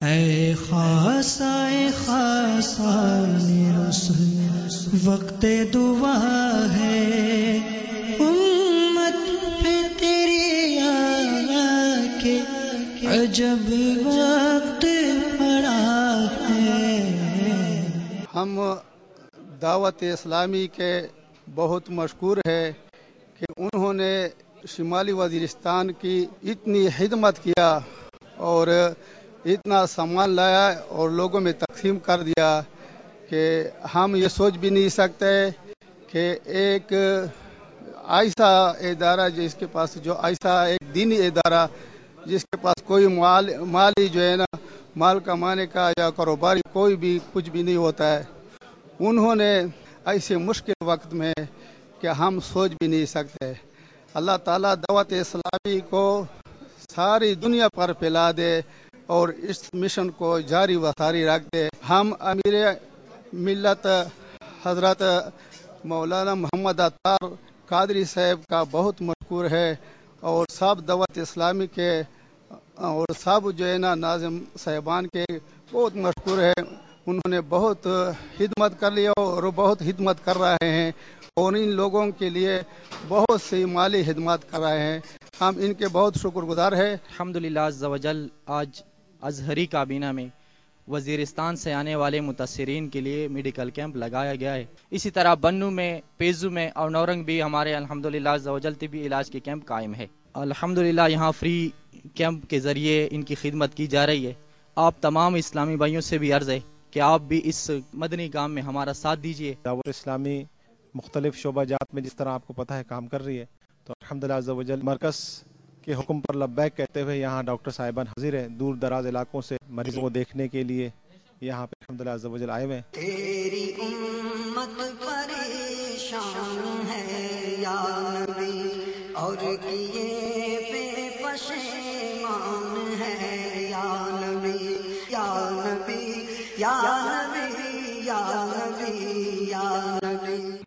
اے خاصا رسل وقت دعا ہے، امت پہ تیری آ کے عجب وقت پڑا ہے۔ ہم دعوت اسلامی کے بہت مشکور ہے کہ انہوں نے شمالی وزیرستان کی اتنی خدمت کیا اور اتنا سامان لایا اور لوگوں میں تقسیم کر دیا کہ ہم یہ سوچ بھی نہیں سکتے کہ ایک ایسا ادارہ جس کے پاس ایسا ایک دینی ادارہ جس کے پاس کوئی مالی جو ہے نا مال کمانے کا یا کاروباری کوئی بھی کچھ بھی نہیں ہوتا ہے، انہوں نے ایسے مشکل وقت میں کہ ہم سوچ بھی نہیں سکتے۔ اللہ تعالیٰ دعوت اسلامی کو ساری دنیا پر پھیلا دے اور اس مشن کو جاری و ساری رکھ دے۔ ہم امیر ملت حضرت مولانا محمد عطار قادری صاحب کا بہت مشکور ہے، اور سب دعوت اسلامی کے اور سب جو ہے نا ناظم صاحبان کے بہت مشکور ہے۔ انہوں نے بہت خدمت کر لیا اور بہت خدمت کر رہے ہیں، اور ان لوگوں کے لیے بہت سی مالی خدمات کر رہے ہیں۔ ہم ان کے بہت شکر گزار ہیں۔ الحمدللہ عز و جل آج ازہری کابینہ میں وزیرستان سے آنے والے متاثرین کے لیے میڈیکل کیمپ لگایا گیا ہے۔ اسی طرح بنو میں، پیزو میں اور نورنگ بھی ہمارے الحمدللہ عز و جل طبی علاج کے کیمپ قائم ہے۔ الحمدللہ یہاں فری کیمپ کے ذریعے ان کی خدمت کی جا رہی ہے۔ آپ تمام اسلامی بھائیوں سے بھی عرض ہے کہ آپ بھی اس مدنی کام میں ہمارا ساتھ دیجیے۔ دعوت اسلامی مختلف شعبہ جات میں جس طرح آپ کو پتہ ہے کام کر رہی ہے، تو الحمدللہ عز و جل مرکز کے حکم پر لبیک کہتے ہوئے یہاں ڈاکٹر صاحبان حاضر ہیں، دور دراز علاقوں سے مریضوں کو دیکھنے کے لیے یہاں پہ الحمدللہ عز و جل آئے ہوئے ہیں۔ تیری امت پریشان ہے یا نبی، اور کیے پہ پشیمان ہے یا نبی، یا نبی، یا نبی، یا نبی، یا نبی۔